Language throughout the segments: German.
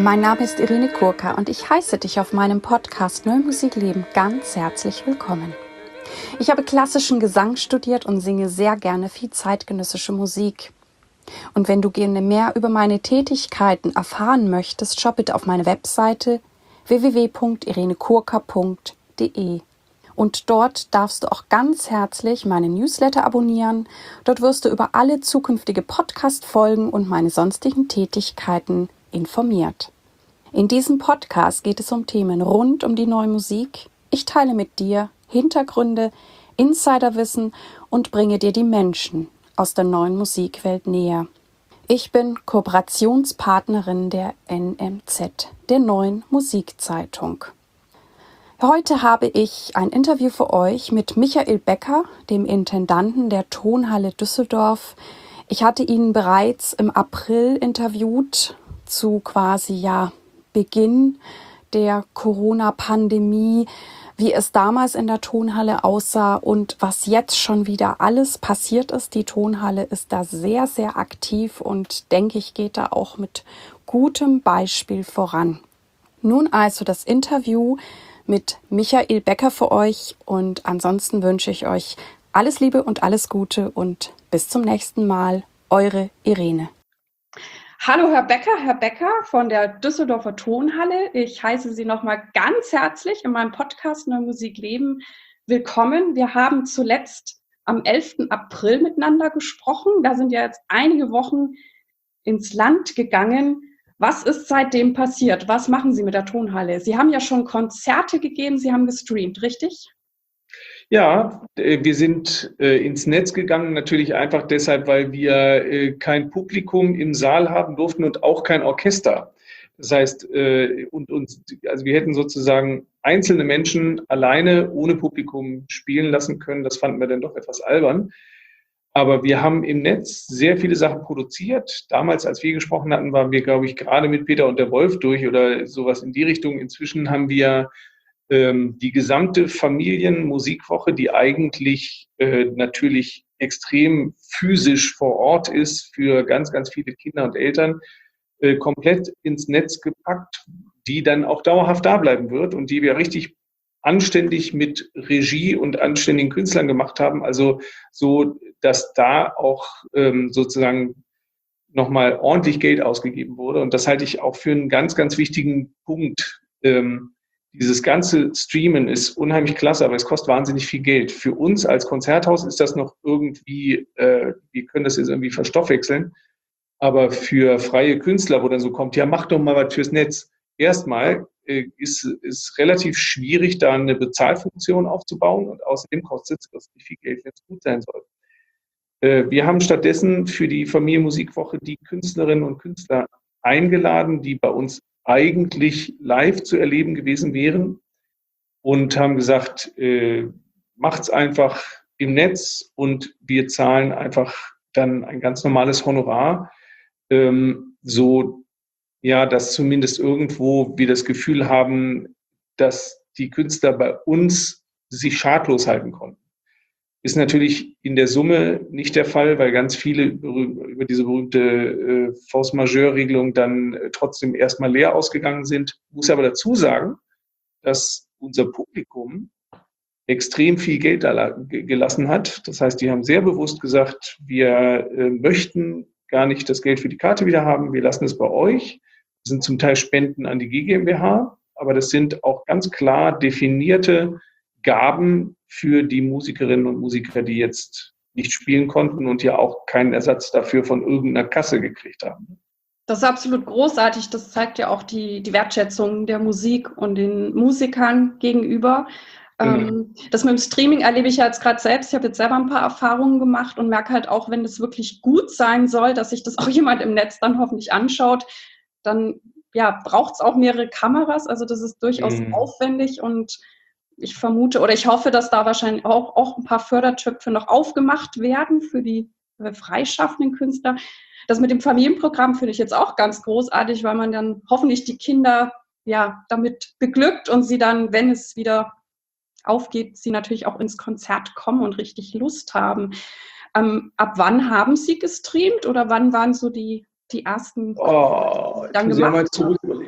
Mein Name ist Irene Kurka und ich heiße dich auf meinem Podcast Neue Musik leben ganz herzlich willkommen. Ich habe klassischen Gesang studiert und singe sehr gerne viel zeitgenössische Musik. Und wenn du gerne mehr über meine Tätigkeiten erfahren möchtest, schau bitte auf meine Webseite www.irenekurka.de. Und dort darfst du auch ganz herzlich meinen Newsletter abonnieren. Dort wirst du über alle zukünftige Podcast-Folgen und meine sonstigen Tätigkeiten informiert. In diesem Podcast geht es um Themen rund um die neue Musik. Ich teile mit dir Hintergründe, Insiderwissen und bringe dir die Menschen aus der neuen Musikwelt näher. Ich bin Kooperationspartnerin der NMZ, der neuen Musikzeitung. Heute habe ich ein Interview für euch mit Michael Becker, dem Intendanten der Tonhalle Düsseldorf. Ich hatte ihn bereits im April interviewt zu quasi Beginn der Corona-Pandemie, wie es damals in der Tonhalle aussah und was jetzt schon wieder alles passiert ist. Die Tonhalle ist da sehr, sehr aktiv und denke ich, geht da auch mit gutem Beispiel voran. Nun also das Interview mit Michael Becker für euch und ansonsten wünsche ich euch alles Liebe und alles Gute und bis zum nächsten Mal. Eure Irene. Hallo Herr Becker von der Düsseldorfer Tonhalle. Ich heiße Sie nochmal ganz herzlich in meinem Podcast Neue Musik leben willkommen. Wir haben zuletzt am 11. April miteinander gesprochen. Da sind ja jetzt einige Wochen ins Land gegangen. Was ist seitdem passiert? Was machen Sie mit der Tonhalle? Sie haben ja schon Konzerte gegeben, Sie haben gestreamt, richtig? Ja, wir sind ins Netz gegangen, natürlich einfach deshalb, weil wir kein Publikum im Saal haben durften und auch kein Orchester. Das heißt, also wir hätten sozusagen einzelne Menschen alleine ohne Publikum spielen lassen können. Das fanden wir dann doch etwas albern. Aber wir haben im Netz sehr viele Sachen produziert. Damals, als wir gesprochen hatten, waren wir, glaube ich, gerade mit Peter und der Wolf durch oder sowas in die Richtung. Inzwischen haben wir die gesamte Familienmusikwoche, die eigentlich natürlich extrem physisch vor Ort ist für ganz, ganz viele Kinder und Eltern, komplett ins Netz gepackt, die dann auch dauerhaft da bleiben wird und die wir richtig anständig mit Regie und anständigen Künstlern gemacht haben. Also so, dass da auch sozusagen nochmal ordentlich Geld ausgegeben wurde. Und das halte ich auch für einen ganz, ganz wichtigen Punkt. Dieses ganze Streamen ist unheimlich klasse, aber es kostet wahnsinnig viel Geld. Für uns als Konzerthaus ist das noch irgendwie, wir können das jetzt irgendwie verstoffwechseln. Aber für freie Künstler, wo dann so kommt, ja, mach doch mal was fürs Netz. Erstmal ist relativ schwierig, da eine Bezahlfunktion aufzubauen und außerdem kostet es nicht viel Geld, wenn es gut sein soll. Wir haben stattdessen für die Familienmusikwoche die Künstlerinnen und Künstler eingeladen, die bei uns eigentlich live zu erleben gewesen wären und haben gesagt, macht's einfach im Netz und wir zahlen einfach dann ein ganz normales Honorar, so ja, dass zumindest irgendwo wir das Gefühl haben, dass die Künstler bei uns sich schadlos halten konnten. Ist natürlich in der Summe nicht der Fall, weil ganz viele über diese berühmte Force-Majeure-Regelung dann trotzdem erstmal leer ausgegangen sind. Ich muss aber dazu sagen, dass unser Publikum extrem viel Geld da gelassen hat. Das heißt, die haben sehr bewusst gesagt, wir möchten gar nicht das Geld für die Karte wieder haben, wir lassen es bei euch. Das sind zum Teil Spenden an die GmbH, aber das sind auch ganz klar definierte Gaben für die Musikerinnen und Musiker, die jetzt nicht spielen konnten und ja auch keinen Ersatz dafür von irgendeiner Kasse gekriegt haben. Das ist absolut großartig. Das zeigt ja auch die Wertschätzung der Musik und den Musikern gegenüber. Genau. Das mit dem Streaming erlebe ich ja jetzt gerade selbst. Ich habe jetzt selber ein paar Erfahrungen gemacht und merke halt auch, wenn es wirklich gut sein soll, dass sich das auch jemand im Netz dann hoffentlich anschaut, dann braucht es auch mehrere Kameras. Also das ist durchaus aufwendig und ich vermute oder ich hoffe, dass da wahrscheinlich auch ein paar Fördertöpfe noch aufgemacht werden für die freischaffenden Künstler. Das mit dem Familienprogramm finde ich jetzt auch ganz großartig, weil man dann hoffentlich die Kinder damit beglückt und sie dann, wenn es wieder aufgeht, sie natürlich auch ins Konzert kommen und richtig Lust haben. Ab wann haben Sie gestreamt oder wann waren so die ersten? Ich muss ja mal zurück überlegen.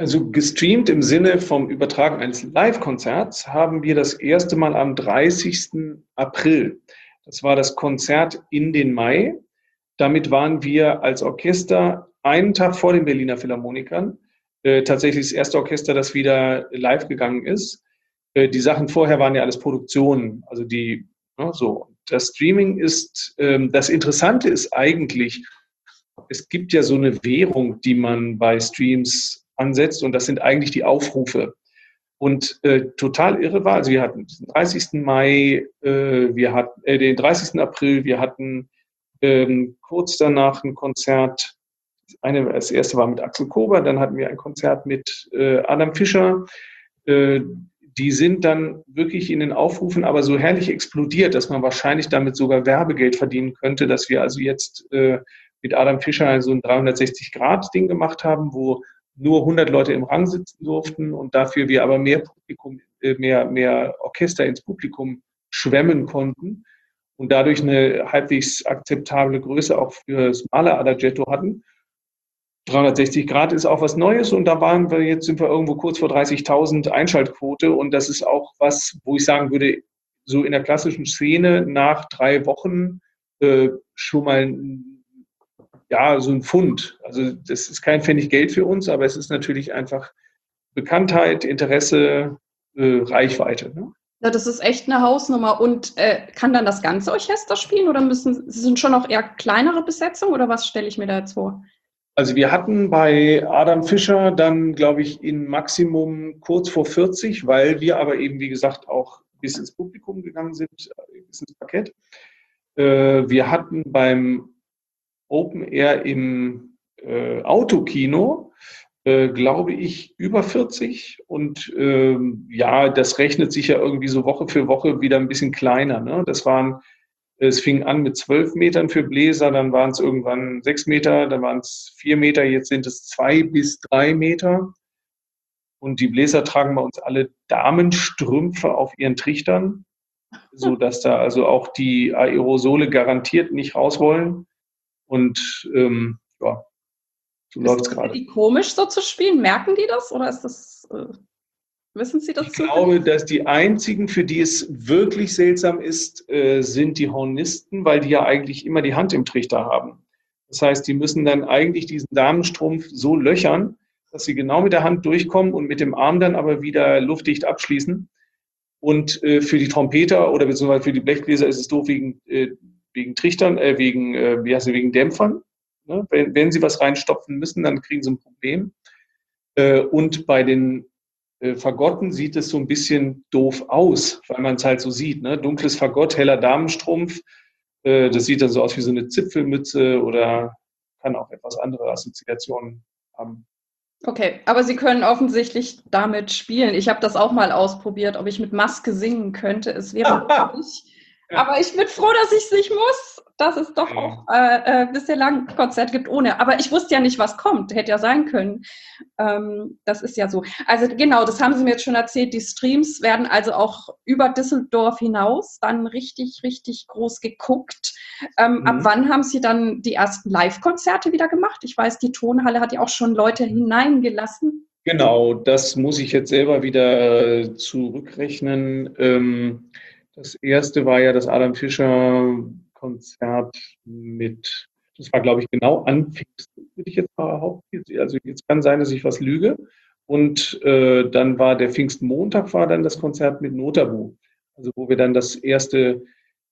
Also gestreamt im Sinne vom Übertragen eines Live-Konzerts haben wir das erste Mal am 30. April. Das war das Konzert in den Mai. Damit waren wir als Orchester einen Tag vor den Berliner Philharmonikern. Tatsächlich das erste Orchester, das wieder live gegangen ist. Die Sachen vorher waren ja alles Produktionen. Also so. Das Streaming ist, das Interessante ist eigentlich, es gibt ja so eine Währung, die man bei Streams ansetzt und das sind eigentlich die Aufrufe. Und total irre war, also wir hatten den 30. Mai, wir hatten den 30. April, wir hatten kurz danach ein Konzert. Das erste war mit Axel Kober, dann hatten wir ein Konzert mit Adam Fischer. Die sind dann wirklich in den Aufrufen aber so herrlich explodiert, dass man wahrscheinlich damit sogar Werbegeld verdienen könnte, dass wir also jetzt mit Adam Fischer so ein 360-Grad-Ding gemacht haben, wo nur 100 Leute im Rang sitzen durften und dafür wir aber mehr Publikum, mehr Orchester ins Publikum schwemmen konnten und dadurch eine halbwegs akzeptable Größe auch für das Mahler-Adagietto hatten. 360 Grad ist auch was Neues und da sind wir irgendwo kurz vor 30.000 Einschaltquote und das ist auch was, wo ich sagen würde, so in der klassischen Szene nach 3 Wochen schon mal so ein Pfund. Also das ist kein Pfennig Geld für uns, aber es ist natürlich einfach Bekanntheit, Interesse, Reichweite. Ne? Ja, das ist echt eine Hausnummer. Und kann dann das ganze Orchester spielen oder sind schon auch eher kleinere Besetzungen oder was stelle ich mir da jetzt vor? Also wir hatten bei Adam Fischer dann, glaube ich, in Maximum kurz vor 40, weil wir aber eben, wie gesagt, auch bis ins Publikum gegangen sind, bis ins Parkett. Wir hatten beim Open Air im Autokino, glaube ich, über 40. Und das rechnet sich ja irgendwie so Woche für Woche wieder ein bisschen kleiner. Ne? Es fing an mit 12 Metern für Bläser, dann waren es irgendwann 6 Meter, dann waren es 4 Meter, jetzt sind es 2 bis 3 Meter. Und die Bläser tragen bei uns alle Damenstrümpfe auf ihren Trichtern, sodass da also auch die Aerosole garantiert nicht raus wollen. Und so läuft es gerade. Ist die komisch so zu spielen? Merken die das oder ist das... Wissen Sie das? Ich glaube, dass die einzigen, für die es wirklich seltsam ist, sind die Hornisten, weil die ja eigentlich immer die Hand im Trichter haben. Das heißt, die müssen dann eigentlich diesen Damenstrumpf so löchern, dass sie genau mit der Hand durchkommen und mit dem Arm dann aber wieder luftdicht abschließen. Und für die Trompeter oder beziehungsweise für die Blechbläser ist es doof wegen Trichtern, wegen Dämpfern. Ne? Wenn sie was reinstopfen müssen, dann kriegen sie ein Problem. Und bei den Fagotten sieht es so ein bisschen doof aus, weil man es halt so sieht. Ne? Dunkles Fagott, heller Damenstrumpf. Das sieht dann so aus wie so eine Zipfelmütze oder kann auch etwas andere Assoziationen haben. Okay, aber Sie können offensichtlich damit spielen. Ich habe das auch mal ausprobiert, ob ich mit Maske singen könnte. Es wäre möglich. Aber ich bin froh, dass ich es nicht muss, dass es doch auch bislang ein Konzert gibt ohne. Aber ich wusste ja nicht, was kommt. Hätte ja sein können. Das ist ja so. Also genau, das haben Sie mir jetzt schon erzählt. Die Streams werden also auch über Düsseldorf hinaus dann richtig, richtig groß geguckt. Ab wann haben Sie dann die ersten Live-Konzerte wieder gemacht? Ich weiß, die Tonhalle hat ja auch schon Leute hineingelassen. Genau, das muss ich jetzt selber wieder zurückrechnen. Das erste war ja das Adam Fischer Konzert das war, glaube ich, genau an Pfingsten, würde ich jetzt mal behaupten. Also jetzt kann sein, dass ich was lüge. Und dann war der Pfingstmontag, war dann das Konzert mit Notabu. Also wo wir dann das erste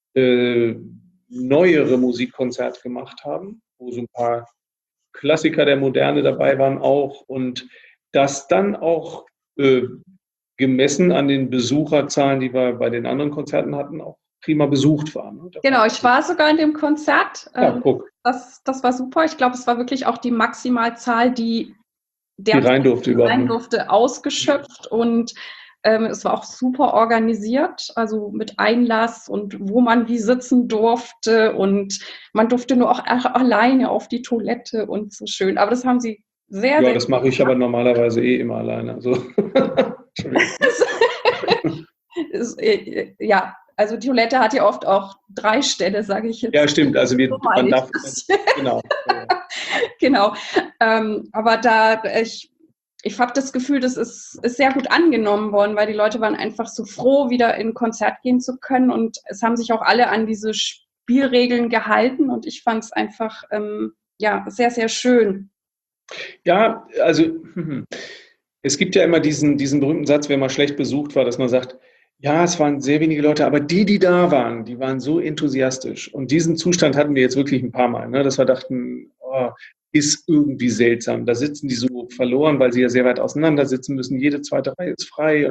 neuere Musikkonzert gemacht haben, wo so ein paar Klassiker der Moderne dabei waren auch. Und das dann auch gemessen an den Besucherzahlen, die wir bei den anderen Konzerten hatten, auch prima besucht waren. Ne? Genau, ich war sogar in dem Konzert. Ja, guck. Das war super. Ich glaube, es war wirklich auch die Maximalzahl, die rein durfte, ausgeschöpft. Und es war auch super organisiert, also mit Einlass und wo man wie sitzen durfte. Und man durfte nur auch alleine auf die Toilette und so schön. Aber das haben sie sehr, das mache ich aber normalerweise immer alleine. Also. Ja, also die Toilette hat ja oft auch 3 Ställe, sage ich jetzt. Ja, stimmt. Also man darf genau. Genau. Aber ich habe das Gefühl, das ist sehr gut angenommen worden, weil die Leute waren einfach so froh, wieder in ein Konzert gehen zu können und es haben sich auch alle an diese Spielregeln gehalten und ich fand es einfach sehr, sehr schön. Ja, also es gibt ja immer diesen berühmten Satz, wenn man schlecht besucht war, dass man sagt, ja, es waren sehr wenige Leute, aber die da waren, die waren so enthusiastisch. Und diesen Zustand hatten wir jetzt wirklich ein paar Mal, ne, dass wir dachten, oh, ist irgendwie seltsam. Da sitzen die so verloren, weil sie ja sehr weit auseinander sitzen müssen. Jede zweite Reihe ist frei.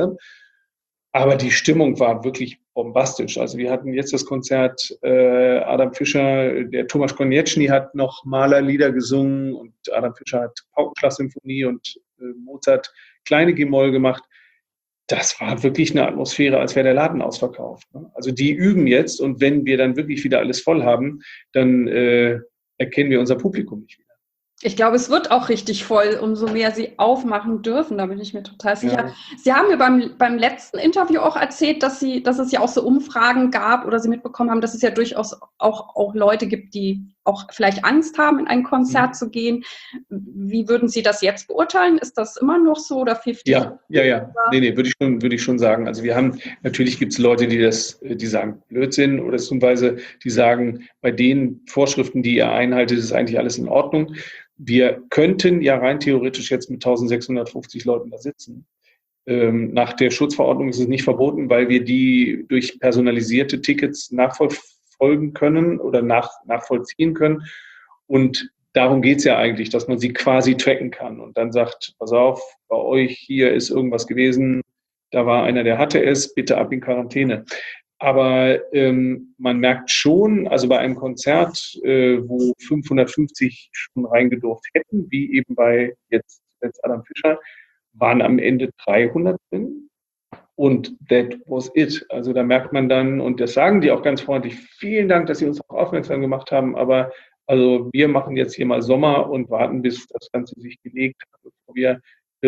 Aber die Stimmung war wirklich bombastisch. Also wir hatten jetzt das Konzert, Adam Fischer, der Tomasz Konieczny hat noch Malerlieder gesungen und Adam Fischer hat Paukenschlag-Symphonie und Mozart kleine G-Moll gemacht. Das war wirklich eine Atmosphäre, als wäre der Laden ausverkauft. Ne? Also die üben jetzt und wenn wir dann wirklich wieder alles voll haben, dann erkennen wir unser Publikum nicht wieder. Ich glaube, es wird auch richtig voll, umso mehr sie aufmachen dürfen, da bin ich mir total sicher. Ja. Sie haben mir beim letzten Interview auch erzählt, dass es ja auch so Umfragen gab oder Sie mitbekommen haben, dass es ja durchaus auch Leute gibt, die auch vielleicht Angst haben, in ein Konzert zu gehen. Wie würden Sie das jetzt beurteilen? Ist das immer noch so oder 50? Ja. Nee, würde ich schon sagen. Also natürlich gibt es Leute, die sagen Blödsinn oder beziehungsweise die sagen, bei den Vorschriften, die ihr einhaltet, ist eigentlich alles in Ordnung. Wir könnten ja rein theoretisch jetzt mit 1650 Leuten da sitzen. Nach der Schutzverordnung ist es nicht verboten, weil wir die durch personalisierte Tickets nachverfolgen können oder nachvollziehen können. Und darum geht es ja eigentlich, dass man sie quasi tracken kann und dann sagt, pass auf, bei euch hier ist irgendwas gewesen, da war einer, der hatte es, bitte ab in Quarantäne. Aber man merkt schon, also bei einem Konzert, wo 550 schon reingedurft hätten, wie eben bei jetzt Adam Fischer, waren am Ende 300 drin. Und that was it. Also da merkt man dann, und das sagen die auch ganz freundlich, vielen Dank, dass Sie uns auch aufmerksam gemacht haben, aber also wir machen jetzt hier mal Sommer und warten, bis das Ganze sich gelegt hat, bevor wir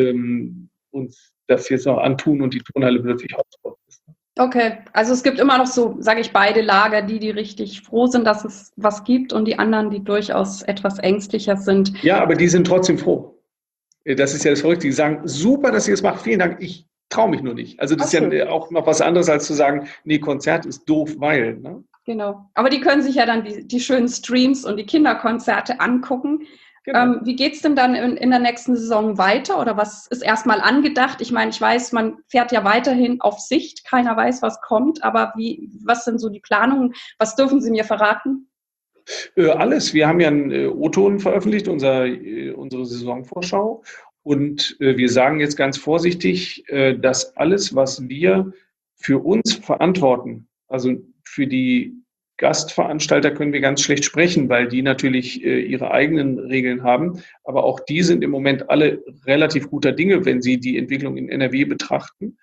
uns das jetzt noch antun und die Turnhalle plötzlich Hotspot ist. Okay, also es gibt immer noch so, sage ich, beide Lager, die richtig froh sind, dass es was gibt und die anderen, die durchaus etwas ängstlicher sind. Ja, aber die sind trotzdem froh. Das ist ja das Verrückte. Die sagen, super, dass ihr es macht, vielen Dank, ich traue mich nur nicht. Also das ist ja auch noch was anderes, als zu sagen, nee, Konzert ist doof, weil. Ne? Genau, aber die können sich ja dann die schönen Streams und die Kinderkonzerte angucken. Genau. Wie geht es denn dann in der nächsten Saison weiter oder was ist erstmal angedacht? Ich meine, ich weiß, man fährt ja weiterhin auf Sicht, keiner weiß, was kommt, aber was sind so die Planungen? Was dürfen Sie mir verraten? Alles. Wir haben ja einen O-Ton veröffentlicht, unsere Saisonvorschau. Und wir sagen jetzt ganz vorsichtig, dass alles, was wir für uns verantworten, also für die Gastveranstalter können wir ganz schlecht sprechen, weil die natürlich ihre eigenen Regeln haben. Aber auch die sind im Moment alle relativ guter Dinge, wenn sie die Entwicklung in NRW betrachten.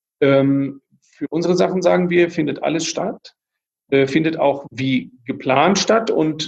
Für unsere Sachen sagen wir, findet alles statt, findet auch wie geplant statt. Und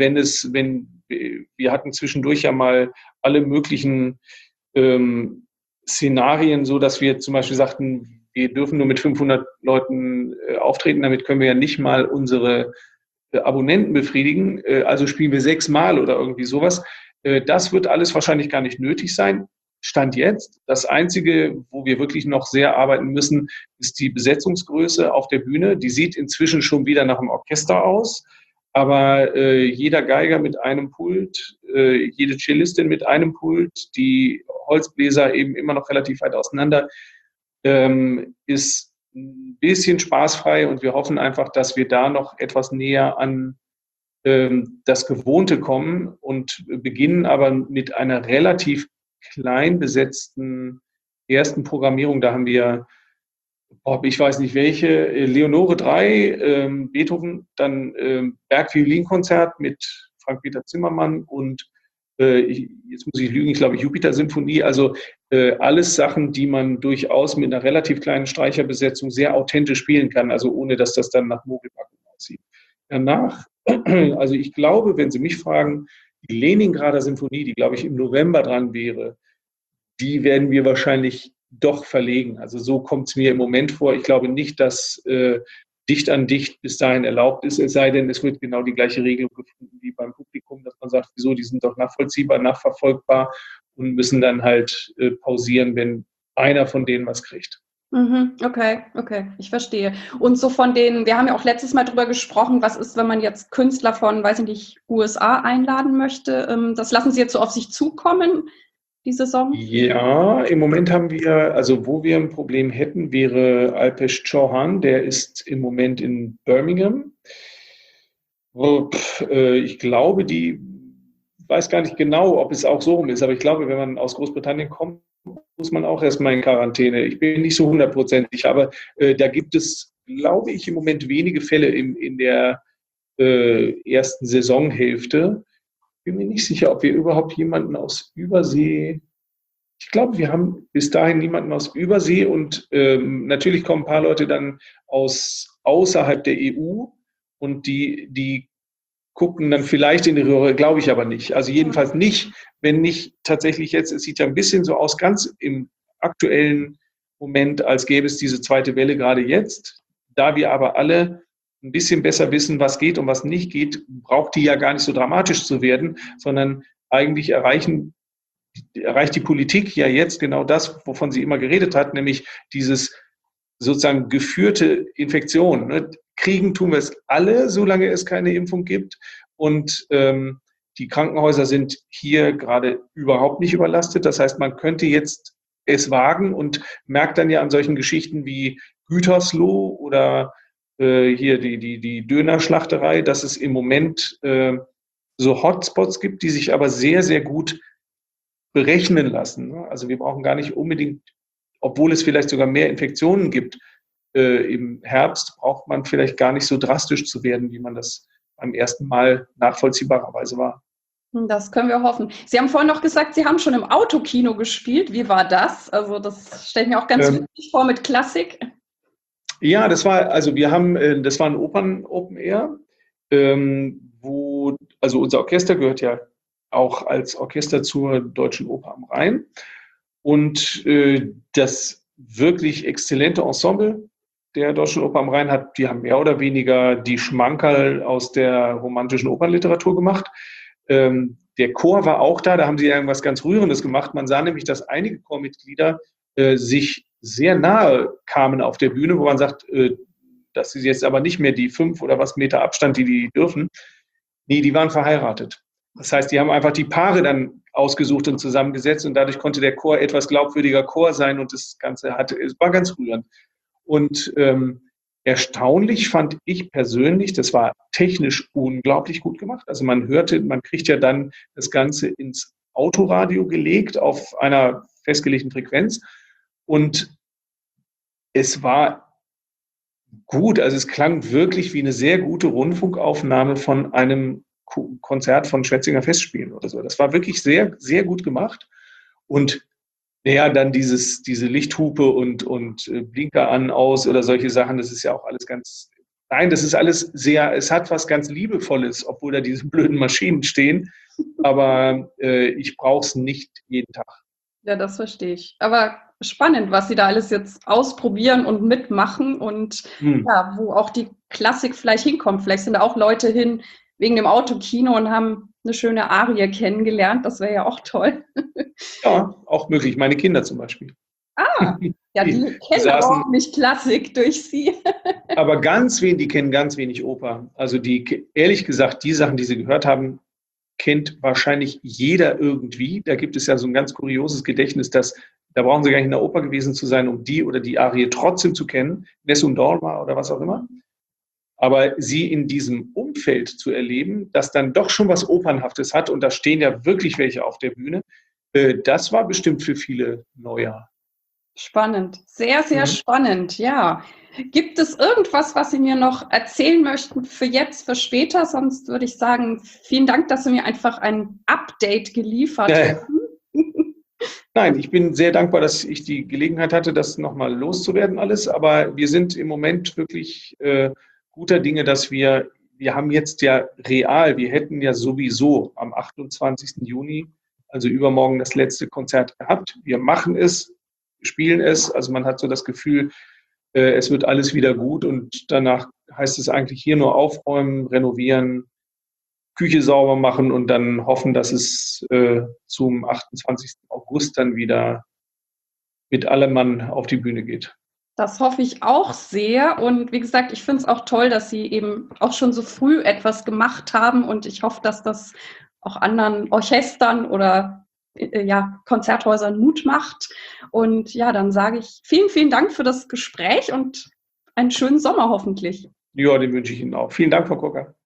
wir hatten zwischendurch ja mal alle möglichen Szenarien, so dass wir zum Beispiel sagten, wir dürfen nur mit 500 Leuten auftreten, damit können wir ja nicht mal unsere Abonnenten befriedigen, also spielen wir 6-mal oder irgendwie sowas. Das wird alles wahrscheinlich gar nicht nötig sein. Stand jetzt. Das Einzige, wo wir wirklich noch sehr arbeiten müssen, ist die Besetzungsgröße auf der Bühne. Die sieht inzwischen schon wieder nach einem Orchester aus, aber jeder Geiger mit einem Pult, jede Cellistin mit einem Pult, die Holzbläser eben immer noch relativ weit auseinander, ist ein bisschen spaßfrei und wir hoffen einfach, dass wir da noch etwas näher an das Gewohnte kommen und beginnen aber mit einer relativ klein besetzten ersten Programmierung. Da haben wir, ich weiß nicht welche, Leonore 3, Beethoven, dann Bergviolinkonzert mit Frank-Peter Zimmermann und jetzt muss ich lügen, ich glaube Jupiter-Symphonie, also alles Sachen, die man durchaus mit einer relativ kleinen Streicherbesetzung sehr authentisch spielen kann, also ohne, dass das dann nach Mogelpackung aussieht. Danach, also ich glaube, wenn Sie mich fragen, die Leningrader Symphonie, die glaube ich im November dran wäre, die werden wir wahrscheinlich doch verlegen. Also so kommt es mir im Moment vor. Ich glaube nicht, dass dicht an dicht bis dahin erlaubt ist, es sei denn, es wird genau die gleiche Regelung gefunden wie beim Publikum, dass man sagt, wieso, die sind doch nachvollziehbar, nachverfolgbar und müssen dann halt pausieren, wenn einer von denen was kriegt. Okay, ich verstehe. Und so von denen, wir haben ja auch letztes Mal drüber gesprochen, was ist, wenn man jetzt Künstler von, weiß ich nicht, USA einladen möchte? Das lassen Sie jetzt so auf sich zukommen, die Saison? Ja, im Moment haben wir, also wo wir ein Problem hätten, wäre Alpesh Chauhan, der ist im Moment in Birmingham. Ich glaube, weiß gar nicht genau, ob es auch so rum ist, aber ich glaube, wenn man aus Großbritannien kommt, muss man auch erstmal in Quarantäne. Ich bin nicht so hundertprozentig, aber da gibt es, glaube ich, im Moment wenige Fälle in der ersten Saisonhälfte. Bin mir nicht sicher, ob wir überhaupt jemanden aus Übersee. Ich glaube, wir haben bis dahin niemanden aus Übersee und natürlich kommen ein paar Leute dann aus außerhalb der EU und die gucken dann vielleicht in die Röhre, glaube ich aber nicht. Also jedenfalls nicht, wenn nicht tatsächlich jetzt, es sieht ja ein bisschen so aus, ganz im aktuellen Moment, als gäbe es diese zweite Welle gerade jetzt. Da wir aber alle ein bisschen besser wissen, was geht und was nicht geht, braucht die ja gar nicht so dramatisch zu werden, sondern eigentlich erreicht die Politik ja jetzt genau das, wovon sie immer geredet hat, nämlich dieses sozusagen geführte Infektion. Ne? Kriegen tun wir es alle, solange es keine Impfung gibt. Und die Krankenhäuser sind hier gerade überhaupt nicht überlastet. Das heißt, man könnte jetzt es wagen und merkt dann ja an solchen Geschichten wie Gütersloh oder hier die Dönerschlachterei, dass es im Moment so Hotspots gibt, die sich aber sehr, sehr gut berechnen lassen. Ne? Also wir brauchen gar nicht unbedingt, obwohl es vielleicht sogar mehr Infektionen gibt, im Herbst braucht man vielleicht gar nicht so drastisch zu werden, wie man das beim ersten Mal nachvollziehbarerweise war. Das können wir hoffen. Sie haben vorhin noch gesagt, Sie haben schon im Autokino gespielt. Wie war das? Also das stelle ich mir auch ganz witzig vor mit Klassik. Ja, das war ein Opern-Open Air, also unser Orchester gehört ja auch als Orchester zur Deutschen Oper am Rhein. Und das wirklich exzellente Ensemble der Deutschen Oper am Rhein die haben mehr oder weniger die Schmankerl aus der romantischen Opernliteratur gemacht. Der Chor war auch da haben sie irgendwas ganz Rührendes gemacht. Man sah nämlich, dass einige Chormitglieder sich sehr nahe kamen auf der Bühne, wo man sagt, dass sie jetzt aber nicht mehr die 5 oder was Meter Abstand, die dürfen. Nee, die waren verheiratet. Das heißt, die haben einfach die Paare dann ausgesucht und zusammengesetzt und dadurch konnte der Chor etwas glaubwürdiger Chor sein und es war ganz rührend. Und erstaunlich fand ich persönlich, das war technisch unglaublich gut gemacht. Also man kriegt ja dann das Ganze ins Autoradio gelegt auf einer festgelegten Frequenz und es war gut, also es klang wirklich wie eine sehr gute Rundfunkaufnahme von einem Konzert von Schwetzinger Festspielen oder so. Das war wirklich sehr, sehr gut gemacht. Und ja, dann diese Lichthupe und Blinker an, aus oder solche Sachen, das ist ja auch alles das ist alles es hat was ganz Liebevolles, obwohl da diese blöden Maschinen stehen. Aber ich brauche es nicht jeden Tag. Ja, das verstehe ich. Aber spannend, was Sie da alles jetzt ausprobieren und mitmachen und ja, wo auch die Klassik vielleicht hinkommt. Vielleicht sind da auch Leute hin wegen dem Autokino und haben eine schöne Arie kennengelernt. Das wäre ja auch toll. Ja, auch möglich. Meine Kinder zum Beispiel. Ja, die kennen aber auch nicht Klassik durch Sie. Aber die kennen ganz wenig Oper. Also ehrlich gesagt, die Sachen, die sie gehört haben, kennt wahrscheinlich jeder irgendwie. Da gibt es ja so ein ganz kurioses Gedächtnis, da brauchen sie gar nicht in der Oper gewesen zu sein, um die oder die Arie trotzdem zu kennen. Nessun Dorma oder was auch immer. Aber sie in diesem Umfeld zu erleben, das dann doch schon was Opernhaftes hat, und da stehen ja wirklich welche auf der Bühne, das war bestimmt für viele Neujahr. Spannend, sehr, sehr spannend, ja. Gibt es irgendwas, was Sie mir noch erzählen möchten für jetzt, für später? Sonst würde ich sagen, vielen Dank, dass Sie mir einfach ein Update geliefert haben. Nein, ich bin sehr dankbar, dass ich die Gelegenheit hatte, das nochmal loszuwerden alles. Aber wir sind im Moment wirklich guter Dinge, dass wir haben jetzt ja wir hätten ja sowieso am 28. Juni, also übermorgen, das letzte Konzert gehabt. Wir machen es, spielen es. Also man hat so das Gefühl, es wird alles wieder gut und danach heißt es eigentlich hier nur aufräumen, renovieren, Küche sauber machen und dann hoffen, dass es zum 28. August dann wieder mit allem Mann auf die Bühne geht. Das hoffe ich auch sehr. Und wie gesagt, ich finde es auch toll, dass Sie eben auch schon so früh etwas gemacht haben. Und ich hoffe, dass das auch anderen Orchestern oder Konzerthäusern Mut macht. Und ja, dann sage ich vielen, vielen Dank für das Gespräch und einen schönen Sommer hoffentlich. Ja, den wünsche ich Ihnen auch. Vielen Dank, Frau Kocker.